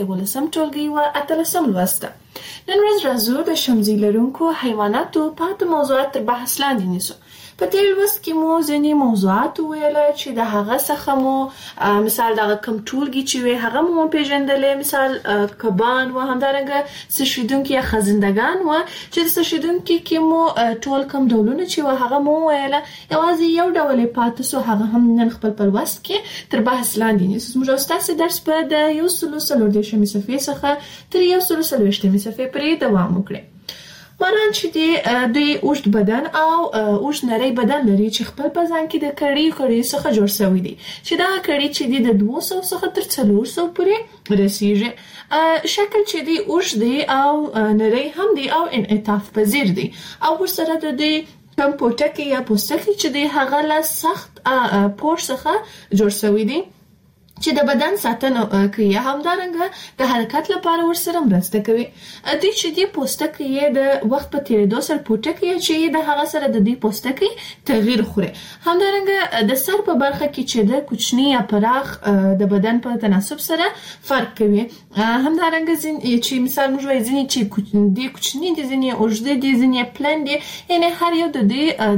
ولسم ټولګي و اتلسم لوست. نن ورځ راځو د شمزي لرونکو حیواناتو پاتې موضوعات تر بحث لاندې نیسو. په تیر لوست کې مو ځینې موضوعات وویله چې د هغه څخه مو مثال دغه کم ټولګي چې وي هغه مو پیژندلې، مثال کبان و همدارنګه څښیدونکي یا خزندګان و چې د څښیدونکي کې مو ټول کم ډولونه چې و هغه مو وویله. یوازې یو ډول یې پاتې سو، هغه هم نن خپل په لوست کې تر بحث لاندې نیسو. زموږ ستاسې درس به د 140 صفحې څخه تر 140 صفحې پورې دوام وکړي. ماران چې دوی اوږد بدن او اوږد نری بدن لري چې خپل په ځان کې د کړۍ څخه جوړ شوی دی، چې دا کړۍ چې د 200 څخه تر 400 پورې رسیږي. شکل چې دی اوږد دی او نری هم دی او انعطاف پذیر دی، او ورسره د دې کم پوټکی یا پوستکی چې دی هغه له سخت پوښ څخه جوړ شوی دی چې د بدن ساتنه کوي، همدارنګه د حرکت لپاره ورسره مرسته کوي. دوی چې دی پوستکی د وخت په تیریدو سره پوټکی چې د هغه سره د دې پوستکی تغییر خوري. همدارنګه د سر په برخه کې چې د کوچنی یا پراخ د بدن په تناسب سره فرق کوي. همدارنګه چې مثال موږ وایو ځینې چې دی کوچنی دي، ځینې اوږد دي، ځینې پلن دي، یعنی هر یو د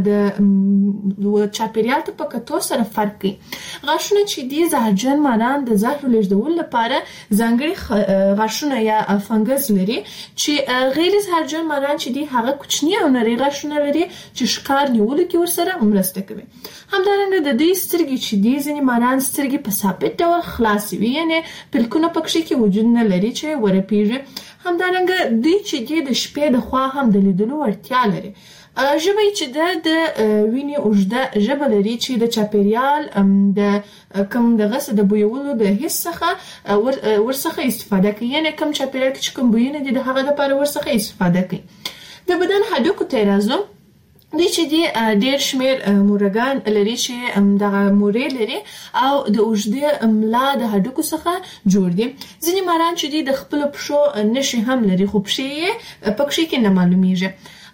چاپیریال په کتو سره فرق کوي. غاښونه چې دی زهرجن ماران د زهر لېږدولو لپاره ځانګړي غاښونه یا فنګس لري، چې غیر زهرجن ماران چې دی هغه کوچني او نری غاښونه لري چې ښکار نیولو کې ورسره مرسته کوي. همدارنګه د دې سترګې چې دی ځینې ماران سترګې په ثابت ډول خلاصې وي، یعنی پلکونه پکې کې وجود نه لري چې ورپیږي. همدارنګه دوی چې دی د شپې د خوا هم د لیدلو وړتیا لري. ژبه چې د وینې اوږده ژبه لري چې د چاپیریال د کم دغه څه د بویولو د حس څخه ورڅخه استفاده کوي، یعنی کم چاپیریال کې کوم بویونه دي د هغه لپاره ورڅخه استفاده کوي. د بدن هډوکو ته راځو. دوی چې دی ډېر شمیر مورګان لري چې دغه مورې لري او د اوږده ملا د هډوکو څخه جوړ دي. ځینې ماران چې دی د خپل پښو نښې هم لري، خو پښې یې پکې کې نه معلومیږي.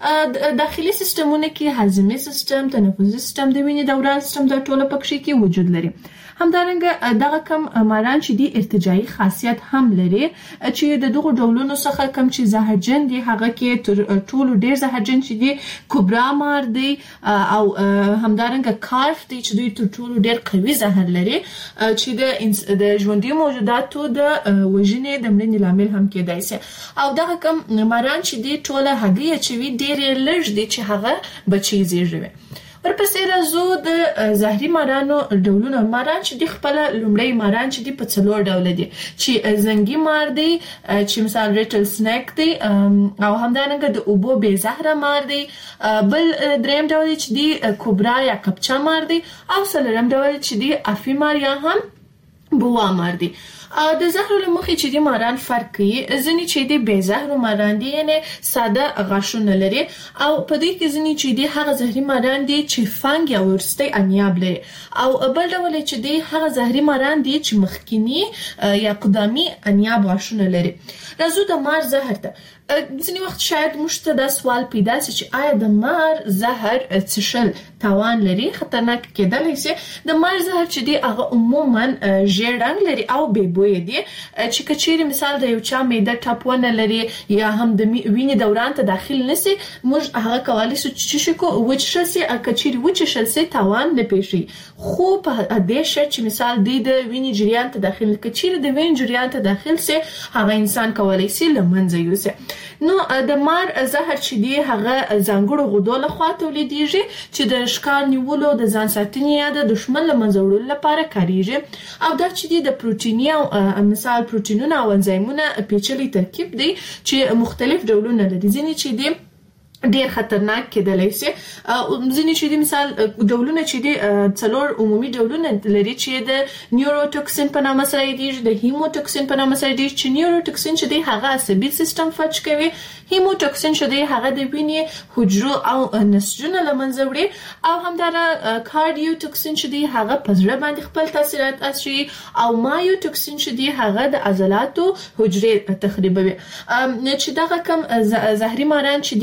داخلي سیستمونه کې هاضمي سیستم، تنفسي سیستم، د وینې دوران سیستم د ټولو پکې کې وجود لري. همدارنګه دغه کم ماران چې دی ارتجاعي خاصیت هم لري، چې د دغه ډولونو څخه کم چې زهرجن دي هغه کې ټولو ډیر زهرجن چې دی کوبرا مار دی، او همدارنګه کارف دی چې دوی ټولو ډیر قوي زهر لري چې د ژوندي موجوداتو د وژنې د مړینې لامل هم کېدای شي. او دغه کم ماران چې دی ټوله هګۍ چې وي ډیر لږ دي چې هغه بچي زیږوي. ورپسې راځو د زهري مارانو ډولونه. ماران چې دی خپل لومړی ماران چې دی په 4 ډول دي، چې زنګي مار دی چې مثال ریټل سنیک دی، او همدارنګه د اوبو بې زهره مار دی. بل دریم ډول چې دی کوبرا یا کپچا مار دی، او څلورم ډول چې دی افی مار یا هم بوا مار دی. د زهرو له مخې چې دی ماران فرق کوي. ځینې چې دی بې زهرو ماران دي، یعنی ساده غاښونه لري، او په دې کې ځینې چې دی هغه زهري ماران دي چې فنګ یا وروستی انیاب لري، او بل ډول چې دی هغه زهري ماران دي چې مخکینی یا قدامي انیاب غاښونه لري. راځو د مار زهر ته. ځینې وخت شاید موږ ته دا سوال پیدا شي چې آیا د مار زهر څښل تاوان لري، خطرناک کېدلی شي؟ د مار زهر چې دی هغه عموما ژیړ رنګ لري او بې بویه دي، چې که چیرې مثال د یو چا معده ټاپونه لري یا هم د وینې دوران ته داخل نشي، موږ هغه کولی شو چې وچښل شي. که چیرې وچښل شي تاوان نه پیښي، خو په دې شرط چې مثال دی د وینې جریان ته داخل، که چیرې د وینې جریان ته داخل شي هغه انسان کولی شي له منځه یوسي. نو د مار زهر چې دی هغه ځانګړو غدو لخوا تولیدیږي چې د ښکار نیولو، د ځان ساتنې یا د دښمن له منځه وړلو لپاره کاریږي. او دا چې دی د پروتیني او مثال پروتینونه او انزایمونه پیچلي ترکیب دی چې مختلف ډولونه لري. ځینې چې دی ډیر خطرناک کېدلی شي. ځینې چې دی مثال ډولونه چې دی 4 عمومي ډولونه لري چې د نیوروټوکسین په نامه سره یادیږي، د هیموټوکسین په نامه سره یادیږي. چې نیوروټوکسین چې دی هغه عصبي سیستم فلج کوي، هیموټوکسین چې دی هغه د وینې حجرو او نسجونه له منځه وړي، او همدارنګه کارډیوټوکسین چې دی هغه په زړه باندې خپل تاثیرات اچوي، او مایوټوکسین چې دی هغه د عضلاتو حجرې تخریبوي. چې دغه کم زهري ماران چې دی هغه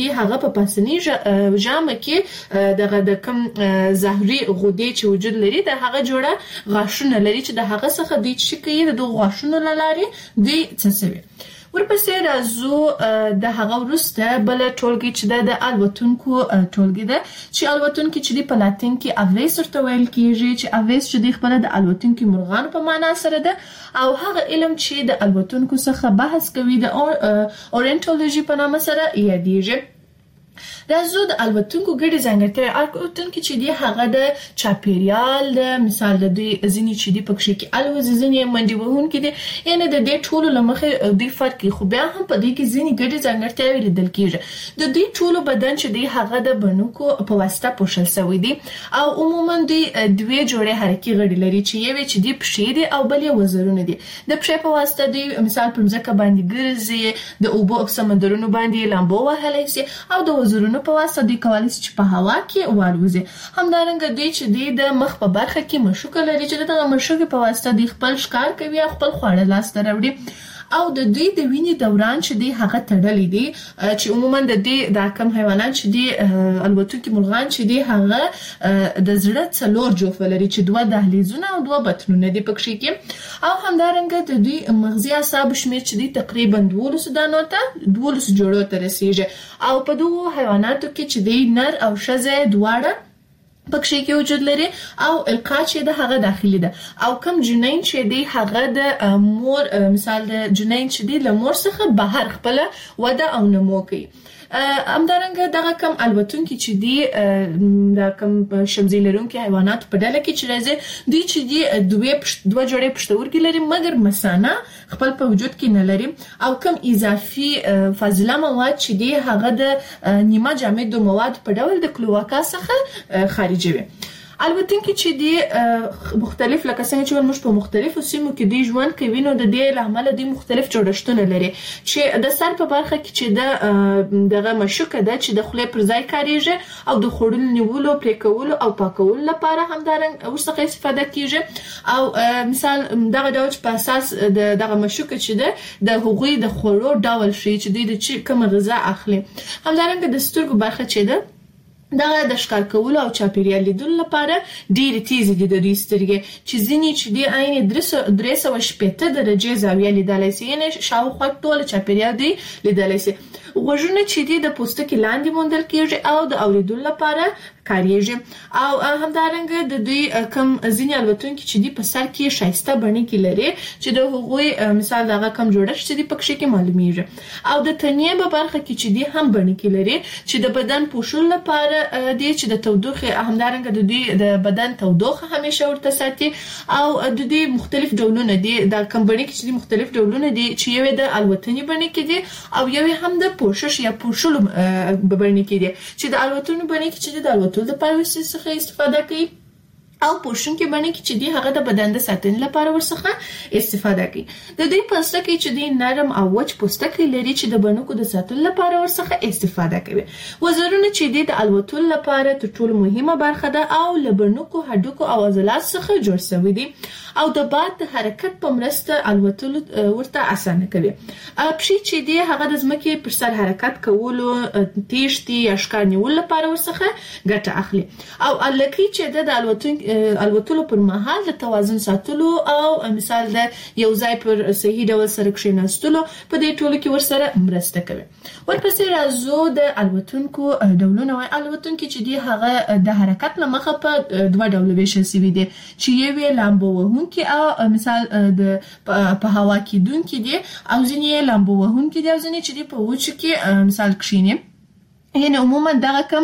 په پاسنی ژامه کې د کم زهري غدې چې وجود لري د هغه جوړه غاښونه لري چې د هغه څخه دوی چې کوي د غاښونو لارې دوی څڅوي. ورپسې راځو د هغه وروسته بل ټولګي چې د الوتونکو ټولګي ده چې الوتونکي چې په لاتین کې اویس ورته ویل کیږي چې اویس چې د خپل د الوتونکو مرغان په معنا سره ده او هغه علم چې د الوتونکو څخه بحث کوي د اورینټولوژي په نامه سره یادېږي. راځو د الوتونکو ګډې ځانګړتیاوې. الوتونکي چې دی هغه د چاپیریال د مثال د دوی ځینې چې دی پکې کې الوزي ځینې منډي وهونکي دي یعنی د دې ټولو لمخې دوی فرق کوي خو بیا هم په دې کې ځینې ګډې ځانګړتیاوې لیدل کیږي. د دوی ټولو بدن چې دی هغه د بڼکو په واسطه پوښل شوی دی او عموما دوی دوه جوړې حرکي غړي لري چې یو چې دی پښې دي او بل یې وزرونه دي. د پښې په واسطه دوی مثال پر ځمکه باندې ګرځي د اوبو او سمندرونو باندې لامبو وهلی شي او د وزرونو په واسطه دوی کولی شي چې په هوا کې والوزي. همدارنګه دوی چې دوی د مخ په برخه کې مشوکه لري چې دغه مشوکې په واسطه دوی خپل ښکار کوي او خپل خواړه لاسته راوړي او د دوی د وینې دوران چې دی هغه تړلی دی چې عموما د دې د کم حیوانات چې دی الوتونکي مرغان چې دی هغه د زړه څلور جوفه لري چې دوه دهلیزونه او دوه بطنونه دي پکې کې او همدارنګه د دوی مغزي اعصاب شمیر چې دی تقریبا 12 دانو ته 12 جوړو ته رسیږي او په دوه حیواناتو کې چې دی نر او ښځه دواړه پکې کې وجود لري او القا چې د هغه داخلي ده او کم جنین چې دی هغه د مور مثال د جنین چې دی له مور څخه بهر خپل وده او نمو کوي. همدارنګه دغه کم الوتونکي چې دی د کم شمزي لرونکي حیوانات په ډله کې چې راځي دوی چې دی دوه جوړې پښتورګي لري مګر مثانه خپل په وجود کې نه لري او کم اضافي فاضله مواد چې دی هغه د نیمه جامد مواد په ډول د کلوواکا څخه خارجوي. البته چې دی مختلف لکه څنګه چې موږ په مختلفو سیمو کې دی ژوند کوي نو د دې لامل دی مختلف جوړښتونه لري چې د سر په برخه کې چې دغه مشوکه ده چې د خولې پر ځای کاریږي او د خوړل نیولو پرې کولو او پاکولو لپاره همدارنګه ورڅخه استفاده کیږي او مثال دغه ډول په اساس دغه مشوکه چې ده د هغوی د خوړو ډول شي چې دوی د کوم غذا اخلي. همدارنګه د سترګو برخه چې ده دغه د ښکار کولو او چاپیریال لیدلو لپاره ډېرې تیزې دي د دوی سترګې چې ځینې چې دی عین 360 درجې زاویه لیدلی شي یعنی شاوخوا ټول چاپیریال دی لیدلی شي. غوږونه چې دی د پوستکي لاندې موندل کیږي او د اوریدلو لپاره کاریږي او همدارنګه د دوی کم ځینې الوتونکي چې دی په سر کې شایسته بڼکې لري چې د هغوی مثال دغه کم جوړښت چې دی پکې کې معلومیږي او د تنې په برخه کې چې دی هم بڼکې لري چې د بدن پوښل لپاره دی چې د تودوخه همدارنګه د دوی د بدن تودوخه همیشه ورته ساتي او د دوی مختلف ډولونه دي د کم بڼکې چې دی مختلف ډولونه دي چې یو د الوتنې بڼکې دي او یو هم د پوښش یا پوښلو بڼکې دي چې د الوتنې بڼکې چې د الوتنې د پاروسي څخه استفاده کوي او پوشونکي بڼکې چې دی هغه د بدن د ساتنې لپاره ورڅخه استفاده کوي. د دوی پوستکی چې دی نرم او وچ پوستکی لري چې د بڼکو د ساتلو لپاره ورڅخه استفاده کوي. وزرونه چې دی د الوتلو لپاره تر ټولو مهمه برخه ده او له بڼکو هډوکو او عضلات څخه جوړ شوی دي او د باد د حرکت په مرسته الوتلو ورته اسانه کوي. پښې چې دی هغه د ځمکې پر سر حرکت کولو تیښتې یا ښکار نیولو لپاره ورڅخه ګټه اخلي او الکی چې د الوتلو پر مهال د توازن ساتلو او مثال د یو ځای پر صحیح ډول سره کښېناستلو په دې ټولو کې ورسره مرسته کوي. ورپسې راځو د الوتونکو ډولونه وایي. الوتونکي چې دی هغه د حرکت له مخه په دوه ډوله ویشل شوي دي چې یو یې لامبو وهونکي او مثال د په هوا کې دونکي دي او ځینې یې لامبو وهونکي دي او ځینې چې دی په وچو کې مثال کښېني یعنی عموما دغه کم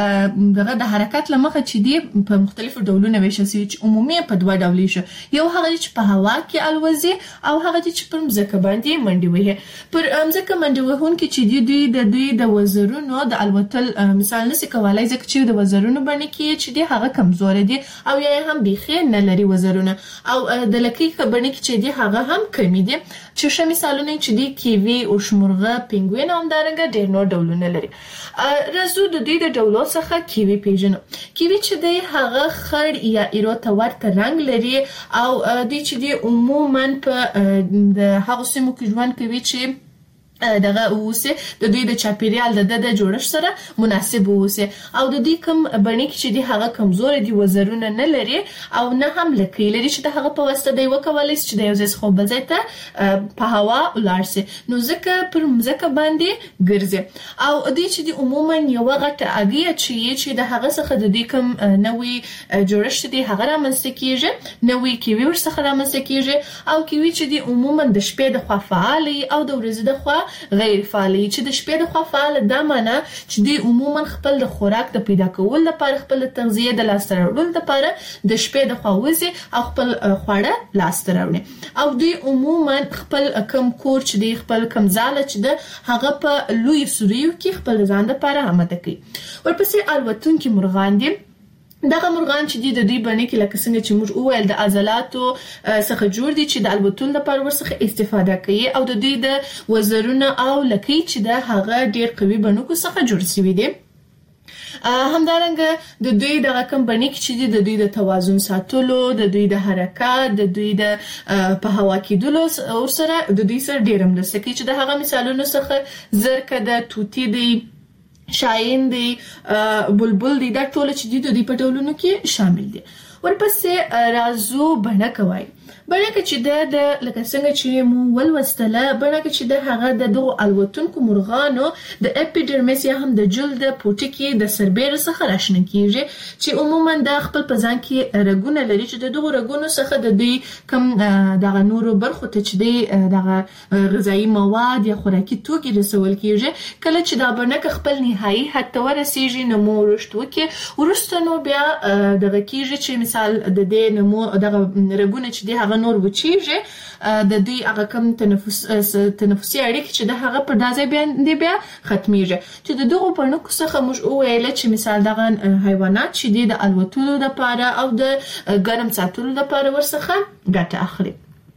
دغه د حرکت لمخه چې دی په مختلفو ډولونو ویشل شوی چې عمومي په دوه ډولې شو. یو هغه چې په هوا کې الوزي او هغه چې پر مځکه باندې منډې وهي. پر مځکه منډې وهونکي چې دوی د وزرونو د الوتل مثال نشي کولای ځکه چې د وزرونو باندې چې دی هغه کمزور دي او یا هم بيخي نه لري وزرونه او د لکې باندې چې دی هغه هم کمی دي چې شه مثالونه چې دی کیوي او شمرغه پینګوین هم دارنګه ډېر نور ډولونه لري. راځو د دې د ډولو څخه کیوي پیژنو. کیوي چې دی هغه خړ یا ایرو ته ورته رنگ لري او د چې دی عموما په د هغه سیمو کې ژوند کوي چې دغه اوسه د دوی د چاپیریال د جوړښت سره مناسب اوسه او د دې کوم بڼې کې چې د هغه کمزور دي وزرونه نه لري او نه هم لکې لري چې د هغه په واسطه دی وکولای چې د یو ځای خو بل ځای ته په هوا ولاړ شي نو ځکه پر مځکه باندې ګرځي او دې چې د عموما یو غټه اګیا چې د هغه څخه د دې کوم نوې جوړښت دی هغه رامنځته کیږي نوې کیوي ورڅخه رامنځته کیږي او کیوي چې د عموما د شپې د خوا فعالي او د ورځې د خوا غیر فعالي چې د شپې د خوا فعال دا معنی چې د عموما خپل د خوراک د پیدا کولو لپاره خپل تغذیه د لاسته راوړلو لپاره د شپې د خوا وځي او خپل خواړه لاسته راوړي او د عموما خپل کم کور چې د خپل کم ځاله چې د هغه په لوی سوریو کې خپل ځان لپاره آماده کوي ورپسې الوتونکي مرغان دي دغه مرغان چې د دوی باندې کې لکه څنګه چې موږ وویل د عضلاتو څخه جوړ دي چې د الوتلو لپاره ورڅخه استفاده کوي او د دوی د وزرونه او لکۍ چې د هغه ډیر قوي بڼکو څخه جوړ شوي دي همدارنګه د دوی د کوم باندې چې د دوی د توازن ساتلو د دوی د حرکت د دوی د په هوا کېدلو او سره د دوی سره ډیر مرسته کوي چې د هغه مثالونو څخه زرکه د توتی دی شاهین دی بلبل دی دا ټول چې د دې په ډولونو کې شامل دي ورپسې رازو بڼکه وایي بڼکه چې د لکه څنګه چې مو ولوستله بڼکه چې د هغه د دغو الوتونکو مرغانو د اپیډرمیس یا هم د جلد پوټي کې د سربېره څخه راشنه کیږي چې عموما د خپل په ځان کې رګونه لري چې د دغو رګونو څخه د دوی کم دغه نورو برخو ته چې دی دغه غذایی مواد یا خوراکي توکي رسول کیږي کله چې دا بڼکه خپل نهایي حد ته ورسیږي نو مو ورسته نو بیا دغه کیږي چې مثال د دې نمو دغه رګونه چې دی هغه نور وچیږي د دوی هغه کم تنفسي اړیکې چې د هغه په دازه بیا ختميږي چې د دغه پړنکو څخه موږ وویل چې مثال دغه حیوانات چې د الوتلو لپاره او د ګرم ساتلو لپاره ورڅخه ګټه اخلي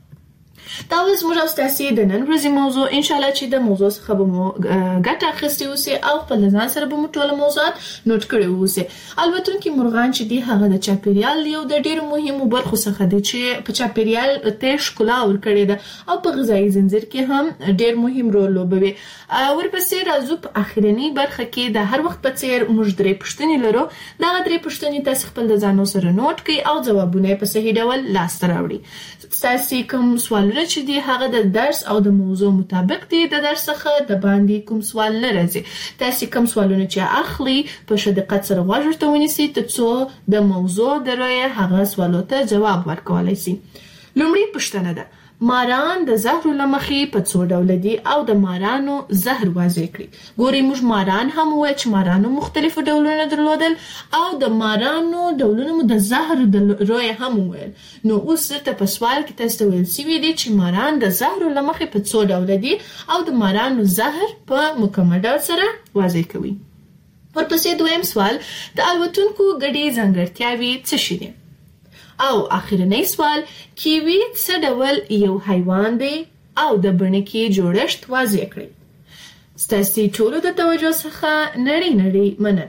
دا اوس موږ تاسو د نن ورځې موضوع ان شاء الله چې د موضوع څخه به مو ګټه اخیستي اوسئ او خپل ځان سره به مو ټول موضوعات نوٹ کړی اوسئ البته مرغان چې دی هغه د چاپیریال یو د ډیرو مهمو برخو څخه دی چې په چاپیریال ته ښکلا ورکړي ده او په غذایی زنجیر کې هم ډیر مهم رول لوبوي ورپسې راځو په اخرنی برخه کې د هر وخت په څیر موږ درې پوښتنې لرو دا درې پوښتنې تاسو خپل د ځانو سره نوٹ کړئ او ځوابونه په صحیح ډول لاسته راوړئ تاسو کوم سوالونه چې دی هغه د درس او د موضوع مطابق دی د درس څخه د باندې کوم سوال نه راځي تاسو کوم سوالونه چې اخلي په شدت سره واجب ونیسئ ترڅو د موضوع دروي هغه سوالو ته جواب ورکولای شي لومړی پوښتنه ده ماران د زهر لمخې په څو ډول دي او د مارانو زهر واضح کړي ګوري موږ ماران هم وای چې مارانو مختلفو ډولونه درلودل او د مارانو ډولونو د زهر د روی هم وای نو اوس ته په سوال کې تاسو ویل سی دي چې ماران د زهر لمخې په څو ډول دي او د مارانو زهر په مکمل ډول سره واضح کوي ورپسې دویم سوال د الوتونکو ګډي ځانګړتیاوې څه شي دي او اخرنی سوال کیوی څه ډول یو حیوان دی او د بڼکې جوړښت واضح کړئ ستاسو ټولو د توجه څخه نړۍ مننه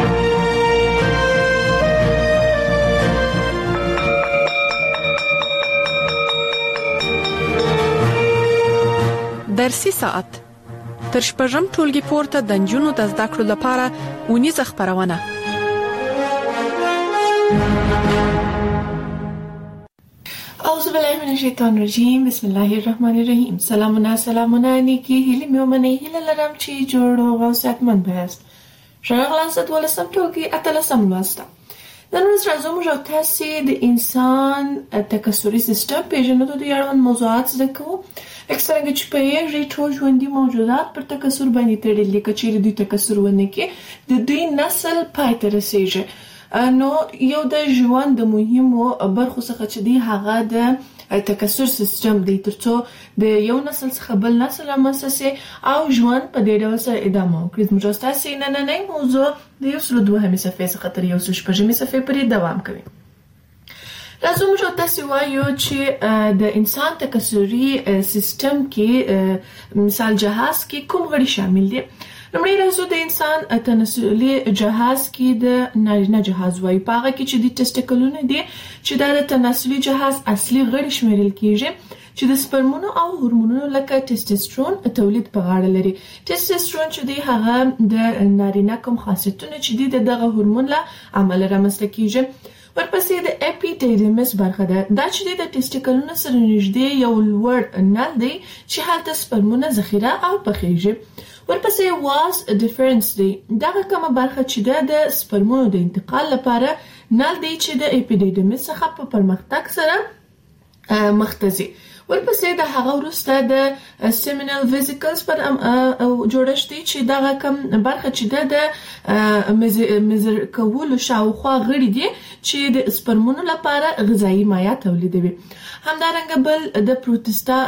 درسي ساعت تر شپږم ټولګي پورته د نجونو د زده کړو لپاره ونیزه خبرونه أعوذ بالله من الشیطان الرجیم بسم الله الرحمن الرحیم سلامونه نیکی هیله میومنه هیله لرم چې جوړ او صحتمند بهست شغلان ست ولسم ټولګي اتلسم لوسته نن ورځ راځم تاسو د انسان تکثري سیستم پیژنو د اړوند موضوعات زده کوو اکثره چې په یوه ټول ژوندۍ موجودات پر تکثر باندې تړلي کچې د تکثر ونه کې د دوی نسل پای ته رسیږي نو یو د ژوند د مهمو برخو څخه چې دی هغه د تکثر سیستم دی ترڅو د یو نسل څخه بل نسل رامنځته او ژوند په دې ډول سره ادامه وکړي موږ تاسو نن موضوع د یو سل دوه صفحې څخه تر یو سل شپږمې صفحې پورې دوام کوي راځو موږ تاسو وایو چې د انسان تکثري سیستم کې مثال جهاز کې کوم غړي شامل دي لومړی راځو د انسان تناسلي جهاز کې د نارینه جهاز وایي پاغه کې چې د ټسټیکلونه دي چې د تناسلي جهاز اصلي غړي شمیرل کیږي چې د سپرمونو او هورمونونو لکه ټیسټوسترون تولید په غاړه لري. ټیسټوسترون چې دی هغه د نارینه کوم خاصیتونه چې دی دغه هورمون له امله رامنځته کیږي. ورپسې د اپیډیډیمس برخه ده. دا چې د ټیسټیکلونو سره نږدې یو لوړ نل دی چې هلته سپرمونه ذخیره او پخیږي. ورپسې واز ډیفرنس دی. دغه کومه برخه چې د سپرمونو د انتقال لپاره نل دی چې د اپیډیډیمس څخه په پرمختګ سره مختزي. ورپسې د هغه وروسته د سیمینل ویزیکلز پر جوړښت دی چې دغه کوم برخه چې د میزر کولو شاوخوا غړي دي چې د سپرمونو لپاره غذایی مایع تولیدوي. همدارنګه بل د پروستاتا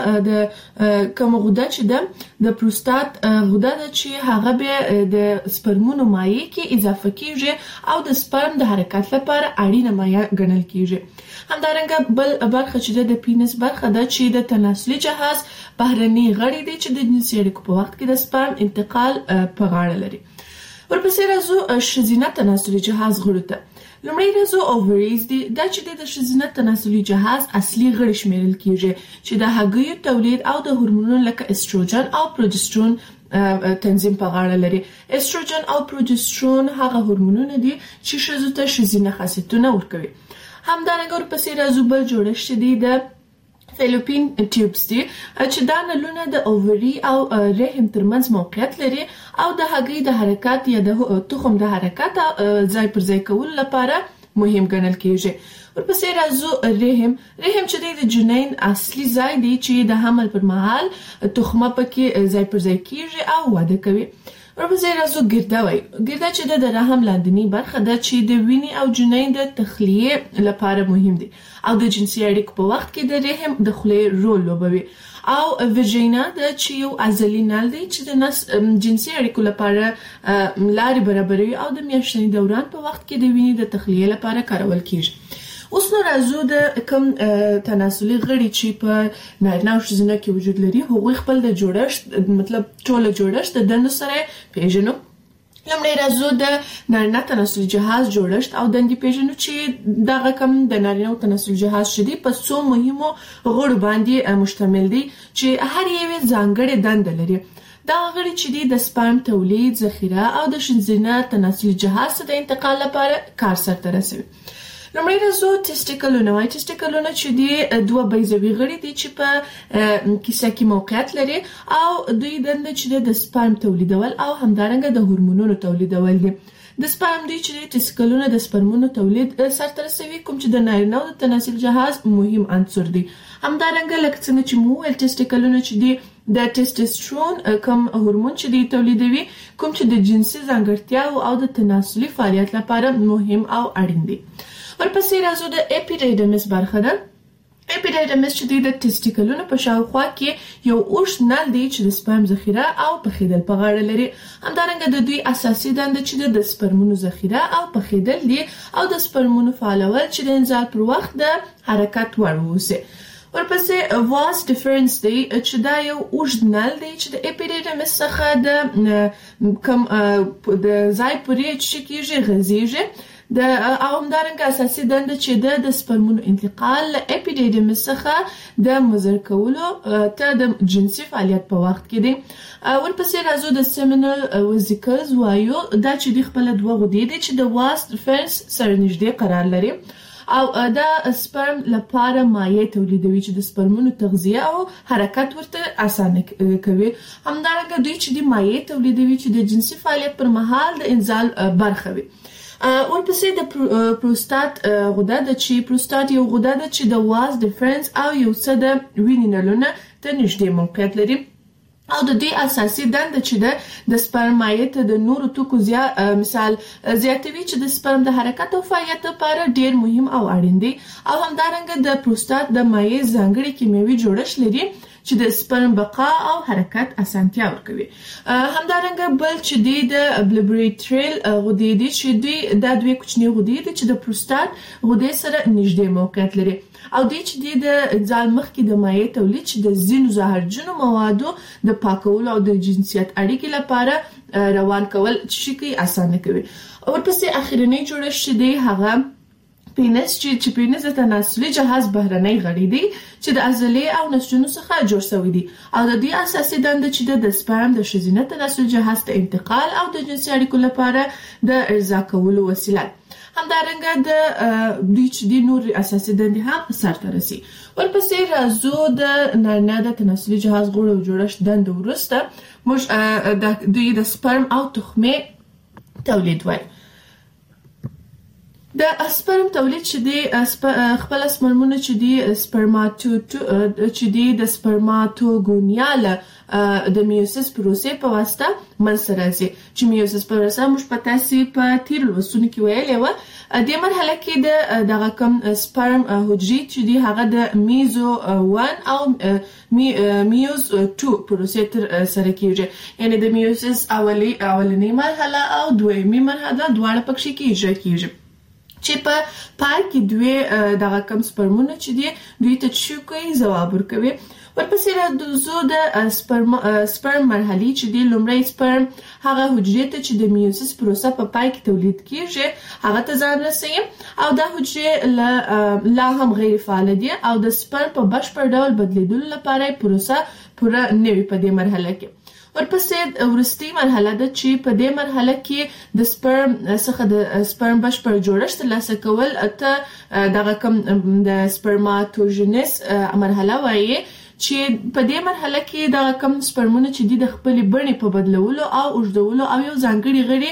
د کوم غده چې د پروستات غده ده چې هغه به د سپرمونو مایع کې اضافه کیږي او د سپرم د حرکت لپاره اړینه مایع ګڼل کیږي. همدارنګه بل برخه چې د پینس برخه ده چې د تناسلي جهاز بهرني غړي دي چې د جنسي اړیکو په وخت کې د سپرم انتقال په غاړه لري. ورپسې راځو ښځینه تناسلي جهاز غړو ته. لومړی راځو اووریز دي. دا چې د ښځینه تناسلي جهاز اصلي غړي شمیرل کیږي چې د هګیو تولید او د هورمونونو لکه استروجن او پروجسترون تنظیم په غاړه لري. استروجن او پروجسترون هغه هورمونونه دي چې ښځو ته ښځینه خاصیتونه ورکوي. همدارنګه ورپسې راځو بل جوړښت دی د فیلوپین ټیوبز دي چې دا نلونه د اووري او رحم ترمنځ موقعیت لري او د هګۍ د حرکت یا د تخم د حرکت ځای پر ځای کولو لپاره مهم ګڼل کیږي. ورپسې راځو رحم چې د جنین اصلي ځای دی چې د حمل پر مهال تخمه پکې ځای پر ځای کیږي او واده کوي. ورپسې راځو ګرده چې د رحم لاندنی برخه ده چې د وینې او جنین د تخلیه لپاره مهم دي او د جنسي اړیکو په وخت کې د رحم د خولې رول لوبوي. او ویژینا ده چې یو عضلي نل دی چې د نس جنسي اړیکو لپاره لارې برابروي او د میاشتني دوران په وخت کې د وینې د تخلیه لپاره کارول کیږي. اوس نو راځو د کوم تناسلي غړي چې په نارینه او ښځینه کې وجود لري هغوی خپل د جوړښت مطلب ټول جوړښت د دندو سره پیژنو. لومړی راځو د نارینه تناسلي جهاز جوړښت او دندې پیژنو چې دغه کوم د نارینه تناسلي جهاز شدي په څو مهمو غړو باندې مشتمل دي چې هر یو ځانګړې دنده لري. دا غړي چې د سپرم تولید، ذخیره او د ښځینه تناسلي جهاز د انتقال لپاره کار سرته رسوي. لومړی راځو ټیسټیکلونه. ټیسټیکلونه چې دی دوه بیضوي غړي دي چې په کیسه کې موقعیت لري او دوی دنده چې د سپرم تولیدول او همدارنګه د هورمونونو تولیدول دي. د سپرم دوی چې ټیسټیکلونه د سپرمونو تولید سرته رسوي کوم چې د نارینه او د تناسلي جهاز مهم عنصر دي. همدارنګه لکه څنګه چې مو ویل ټیسټیکلونه چې دی د ټیسټوسترون کوم هورمون چې دی تولیدوي کوم چې د جنسي ځانګړتیاو او د تناسلي فعالیت لپاره مهم او اړین دي. ورپسې راځو د اپیډیډیمس برخه ده. اپیډیډیمس چې د ټیسټیکلونو په شاوخوا کې یو اوږد نل دی چې د سپرم ذخیره او پخیدل په غاړه لري. همدارنګه د دوی اساسي دنده چې د سپرمونو ذخیره او پخیدل دي او د سپرمونو فعالول چې د انزال پر وخت د حرکت وړ واوسي. ورپسې واز ډیفرنس دی چې دا یو اوږد نل دی چې د اپیډیډیمس څخه د کوم د ځای پورې چې کیږي غځیږي او همدارنګه اساسي دنده چې د سپرمونو انتقال له اپیډیډیمس څخه د مضر کولو ته د جنسي فعالیت په وخت کې دی. ورپسې راځو د سیمینل ویزیکلز وایو. دا چې د خپل دوه غدې دي چې د واز ډیفرنس سره نږدې قرار لري او دا سپرم لپاره مایع تولیدوي چې د سپرمونو تغذیه او حرکت ورته اسانه کوي. همدارنګه دوی چې د مایع تولیدوي چې د جنسي فعالیت پر مهال د انزال برخه وي. ورپسې د پروستات غده ده چې پروستات یو غده ده چې د واز ډیفرنس او یو څه د وینې نلونه ته نږدې موقعیت لري او د دې اساسي دنده چې د سپرم مایع ته د نورو توکو مثال زیاتوي چې د سپرم د حرکت او فعالیت لپاره ډیر مهم او اړین دي. او همدارنګه د پروستات د مایع ځانګړي کیمیاوي جوړښت لري چې د سپرم بقا او حرکت اسانتیا ورکوي. همدارنګه بل چې د بلبریټریل غدې دي چې دوی دا دوه کوچني غدې دي چې د پروستات غدې سره نږدې موقعیت لري او دوی چې د انزال مخکې د مایع تولید چې د ځینو زهرجنو موادو د پاکولو او د جنسیت اړیکې لپاره روان کول چې کوي اسانه کوي. ورپسې اخرنی جوړښت دی هغه پینس چې پینس د تناسلي جهاز بهرنی غړي دي چې د عضلې او نسجونو څخه جوړ شوی دي او د دې اساسي دنده چې د سپرم د ښځینه تناسلي جهاز ته انتقال او د جنسي اړیکو لپاره د ارضا کولو وسیله همدارنګه د دوی چې د نور اساسي دندې هم سرته رسي. ورپسې راځو د نارینه د تناسلي جهاز غړو جوړښت دنده وروسته موږ د سپرم او تخمې تولید وایي. د سپرم تولید چې دی خپل سپرمونه چې دی د سپرماتوګونیا د میوسس پروسې په واسطه منځته راځي چې میوسس پروسه موږ په تاسو په تیر لوستونو کې ویلې و. د مرحله کې دغه کم سپرم حجرې چې دی هغه د میزو 1 او میوز 2 پروسې تر سره کیږي، یعنی د میوسس اولنی مرحله او دویمه مرحله دواړه پکې کیږي چې په پای کې دوی دغه کم سپرمونه چې دی دوی ته شوکي ځواب ورکوي. ورپسې راځو د سپرم مرحلې چې دی لومړی سپرم هغه حجرې ته چې د میوسس پروسه په پای کې تولید کیږي هغه ته ځان رسوي او دا حجرې لا هم غیر فعال دي او د سپرم په بشپړ ډول بدلیدلو لپاره پروسه پوره نوي په دې مرحله کې. ورپسې ورستي مرحله ده چې په دې مرحله کې د سپرم څخه د سپرم بشپړ جوړښت ترلاسه کول ته دغه کم د سپرماتوجینس مرحله وایي چې په دې مرحله کې دغه کم سپرمونه چې د خپل بڼې په بدلولو او اوږدولو او یو ځانګړي غړي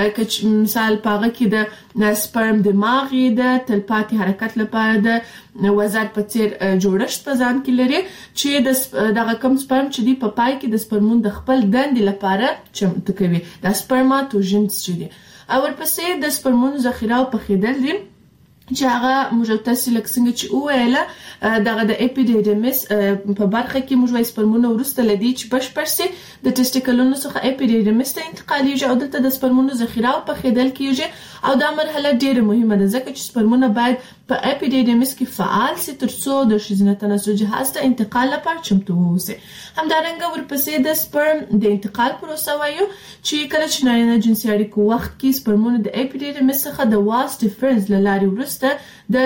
مثال پاغه کې د سپرم دماغ د تلپاتې حرکت لپاره د وزر په څیر جوړښت په ځان کې لري چې دغه کم سپرم چې دی په پای کې د سپرمون د خپل دندې لپاره چمتو کوي د سپرماتوجینز چې دی. او ورپسې د سپرمون ذخیره او پخېدل دي چې هغه موږ تاسو لکه څنګه چې وویله دغه د اپیډیډیمس په برخه کې موږ وایي سپرمونه وروسته لدی چې بشپړ سي د ټیسټیکلونو څخه اپیډیډیمس ته انتقالیږي او دلته د سپرمونو ذخیره او پخېدل کیږي او دا مرحله ډیره مهمه ده ځکه چې سپرمونه باید په اپیډیډیمس کې فعال سي ترڅو د ښځینه تناسلي جهاز ته انتقال لپاره چمتو ووسي. همدارنګه ورپسې د سپرم د انتقال پروسه وایو چې کله چې نارینه جنسي اړیکو وخت کې سپرمونه د اپیډیډیمس څخه د واس ډیفرنس لارې وروسته د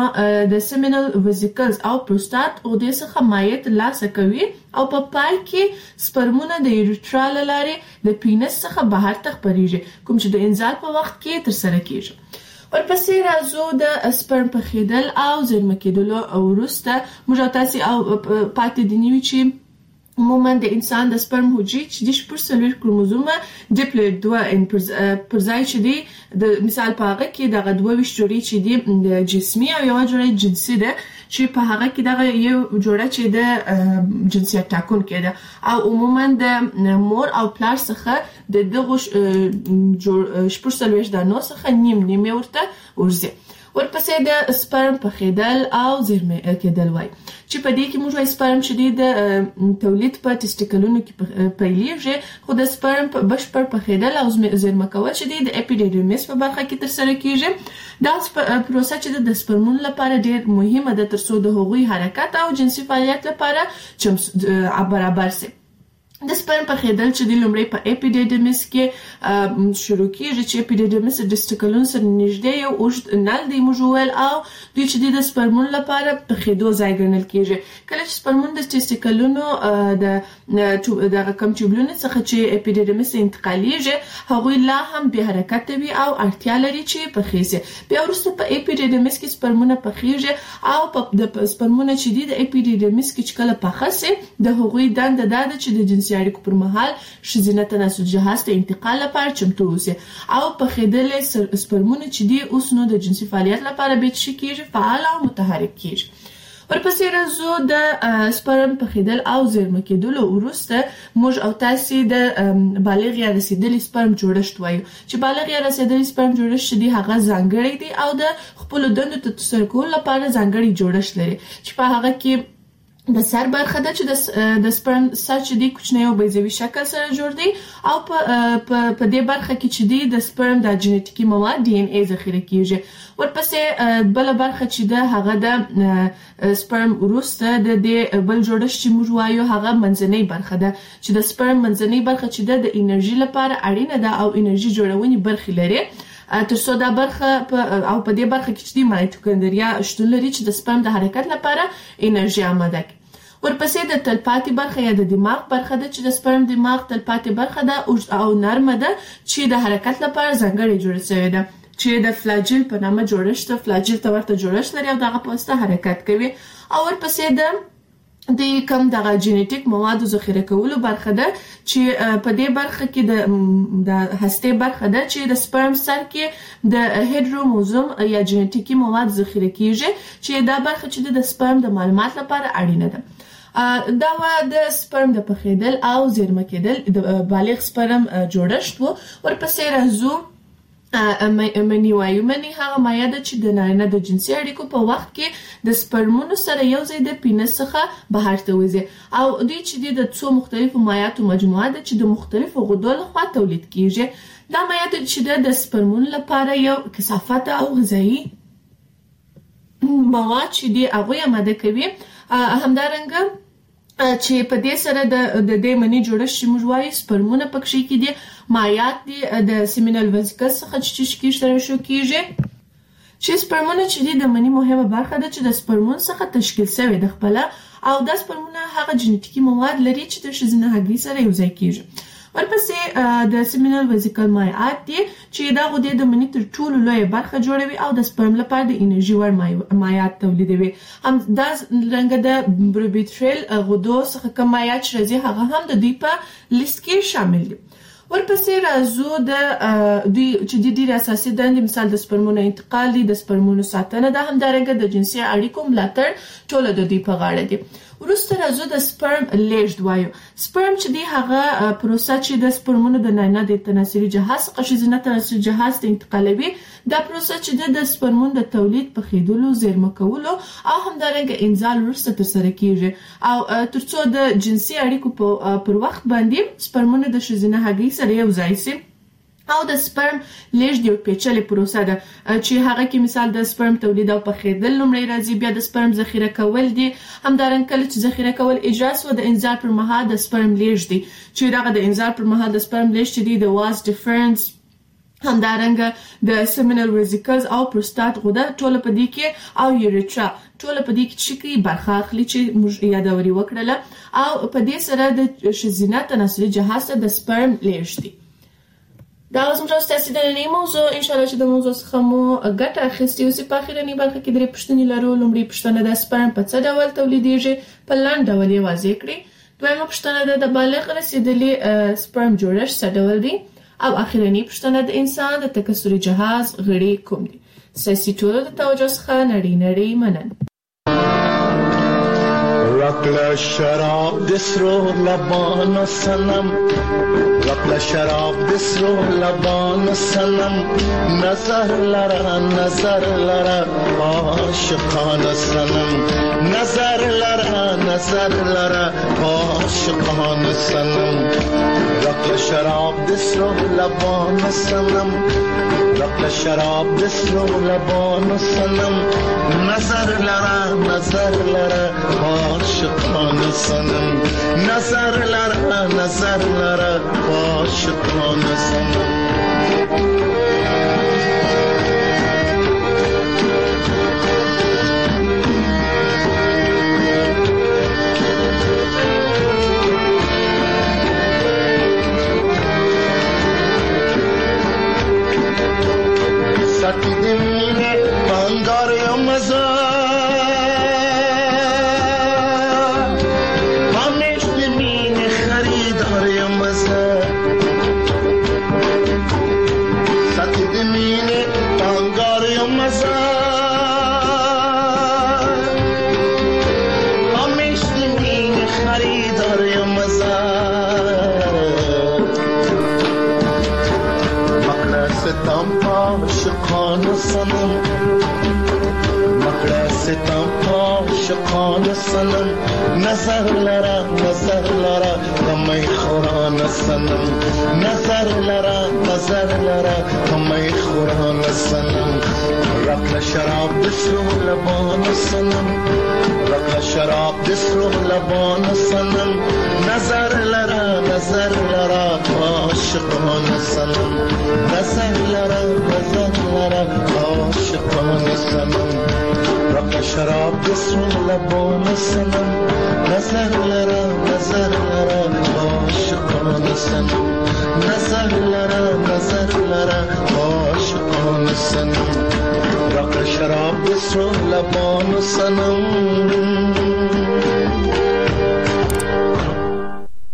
سیمینل ویزیکلز او پروستات غدې څخه مایع ترلاسه کوي او په پای کې سپرمونه د یوریترا لارې د پینس څخه بهر ته خپریږي کوم چې د انزال په وخت کې ترسره کیږي. ورپسې راځو د سپرم پخېدل او زیرمه کېدلو وروسته موږ تاسو او پاتې دي نیوي چې عموما د انسان د سپرم حجرې چې د 4 کروموزومه ډیپلوید 2 پر ځای چې دی د مثال په هغه کې دغه 22 جوړې چې دی د جسمي او یو جوړه جنسي ده چې په هغه کې دغه یو جوړه چې د جنسیت ټاکونکې ده او عموما د مور او پلار څخه د دغه 4 دانو څخه نیم ورته ورځي. ورپسې د سپرم پخېدل او زیرمه کېدل وای چې په دې کې موږ وایي سپرم چې د تولید په ټیسټیکلونو کې پیلېږي خو د سپرم په بشپړ پخېدل او زیرمه کول چې د اپیډیډیمس په برخه کې ترسره کیږي. دا پروسه چې د سپرمونو لپاره ډېر مهمه ده ترڅو د هغوی حرکت او جنسي فعالیت لپاره برابر شي. د سپرم پخېدل چې د لومړی په اپیډیډیمس کې شروع کیږي چې اپیډیډیمس د ټیسټیکلونو سره نږدې یو اوږد نل دی موږ ویل او دوی چې د سپرمونو لپاره پخېدو ځای ګڼل کیږي. کله چې سپرمون د ټیسټیکلونو د کم ټیوبلونو څخه چې اپیډیډیمس انتقالیږي هغوی لا هم به حرکت وي او اړتیا لري چې پخې شي. بیا وروسته په اپیډیډیمس کې سپرمونه پخېږي او د سپرمونه چې د اپیډیډیمس کې چې کله پخې شي د هغوی دنده ده چې د جنسي اړیکو پر مهال ښځینه تناسلي جهاز ته انتقال لپاره چمتو اوسي او پخېدل سپرمونه چې دی اوس نو د جنسي فعالیت لپاره به شي کیږي فعال او متحرک کیږي. ورپسې راځو د سپرم پخېدل او زیرمه کېدلو وروسته موږ او تاسو د بالغ یا رسیدلي سپرم جوړښت وایو چې بالغ یا رسیدلي سپرم جوړښت دی هغه ځانګړی دی او د خپل دندو ته ترسره کولو لپاره ځانګړی جوړښت لري چې په هغه کې د سر برخه ده چې د سپرم سر چې دی کوچنی او بیضوي شکل سره جوړ دی او په دې برخه کې چې دی د سپرم د جنټیکي مواد ډي ان اي ذخیره کیږي. ورپسې بل برخه چې ده هغه د سپرم وروسته د دې بل جوړښت چې موږ وایو هغه منځنۍ برخه ده چې د سپرم منځنۍ برخه چې ده د انرژي لپاره اړینه ده او انرژي جوړونې برخې لري. ترڅو دا برخه او په دې برخه کې چې د مایټوکاندریا شتون لري چې د سپرم د حرکت لپاره انرژي آماده کړي. ورپسې د تلپاتې برخه یا د دماغ برخه ده چې د سپرم دماغ تلپاتې برخه ده او نرمه ده چې د حرکت لپاره ځانګړې جوړه شوې ده چې د فلاجیل په نامه جوړښت فلاجیل ته ورته جوړښت لري او دغه په واسطه حرکت کوي. او ورپسې د کم دغه جینیټیک موادو ذخیره کولو برخه ده چې په دې برخه کې د هستې برخه ده چې د سپرم سر کې د هیډروموزوم یا جینیټیکي مواد ذخیره کیږي چې دا برخه چې د سپرم د معلومات لپاره اړینه ده. دا د سپرم د پخېدل او زیرمه کېدل د بالغ سپرم جوړښت وو. ورپسې راځو منی وایو. منی هغه مایع ده چې د نارینه د جنسي اړیکو په وخت کې د سپرمونو سره یو ځای د پینس څخه بهر ته وځي او دوی چې د څو مختلفو مایعاتو مجموعه ده چې د مختلفو غدو لخوا تولید کیږي. دا مایعات چې د سپرمونو لپاره یو کثافت او غذایی مواد چې دی هغه آماده کوي. همدارنګه چې په دې سره د دې منی جوړښت چې موږ وایو سپرمونه پکې کې دي مایعات دي د سیمینل ویزیکل څخه چې کیږي شو کیږي چې سپرمونه چې د منی مهمه برخه ده چې د سپرمون څخه تشکیل شوی د خپل او د سپرمونه هغه جینیټیکي مواد لري چې د ښځینه هګۍ سره یو ځای کیږي. ورپسې د سیمینل ویزیکل مایعات دي چې دا غدې د منی تر ټولو لویه برخه جوړوي او د سپرم لپاره د انرژي ور مایعات تولیدوي. هم دا رنګه د بروبیټریل غدو څخه کوم مایعات چې راځي هغه هم د دوی په لیست کې شامل دي. ورپسې راځو د دوی چې ډېر اساسي دندې مثال د سپرمونو انتقال دي، د سپرمونو ساتنه ده، همدارنګه د جنسي اړیکو ملاتړ ټول د دوی په غاړه دي. وروسته راځو د سپرم لیږد وایو. سپرم چې دی هغه پروسه چې د سپرمونو د نارینه د تناسلي جهاز څخه ښځینه تناسلي جهاز ته انتقالوي. دا پروسه چې د سپرمونو د تولید پخېدلو زیرمه کولو او همدارنګه انزال وروسته ترسره کیږي او ترڅو د جنسي اړیکو پر وخت باندې سپرمونه د ښځینه هګۍ سره یو ځای شي. او د سپرم لیږد یو پیچلې پروسه ده چې هغه کې مثال د سپرم تولید او پخېدل لومړی راځي، بیا د سپرم ذخیره کول دي، همدارنګه کله چې ذخیره کول اجرا شو د انزال پر مهال د سپرم لیږد دي چې دغه د انزال پر مهال د سپرم لیږد دي د واز ډیفرنس، همدارنګه د سیمینل ویزیکلز او پروستات غده ټول په دې کې او یوریترا ټول په دې کې چې برخه اخلي چې موږ یادوري وکړله او په دې سره د ښځینه تناسلي جهاز ته د سپرم لیږد دي. دا زموږ ستاسو د نننۍ موضوع ان شاء الله چې د موضوع څخه مو ګټه اخیستې اوسې. په اخرنۍ برخه کې درې پوښتنې لرو. لومړۍ پوښتنه د سپرم په څه ډول تولیدېږي، په لنډ ډول یې واضح کړئ. دویمه پوښتنه د بالغ رسېدلي سپرم جوړښت څه ډول دی او اخرنۍ پوښتنه د انسان د تکثري جهاز غړي کوم دي. ستاسو ټولو د توجه څخه نړۍ مننه. رقل شراب دسرو لبان سنم، رقل شراب دسرو لبان سنم، نظر لرا عاشقان سنم، نظر لرا عاشقان سنم. رقل شراب دسرو لبان سنم، رقل شراب دسرو لبان سنم، نظر لرا عاشقان سنم، نظر لرا عاشقان سنم. ساتی دمینه بانگار یا مزار عاشقان سنم، نظر لرا کمی خوران سنم، نظر لرا کمی خوران سنم. رقل شراب دسرو لبان سنم، رقل شراب دسرو لبان سنم، نظر لرا عاشقانه سنم نظر لرم عاشقانه سنم رق شراب بسم لبان سنم نظر لرم عاشقانه سنم نظر لرم عاشقانه سنم رق شراب بسم لبان سنم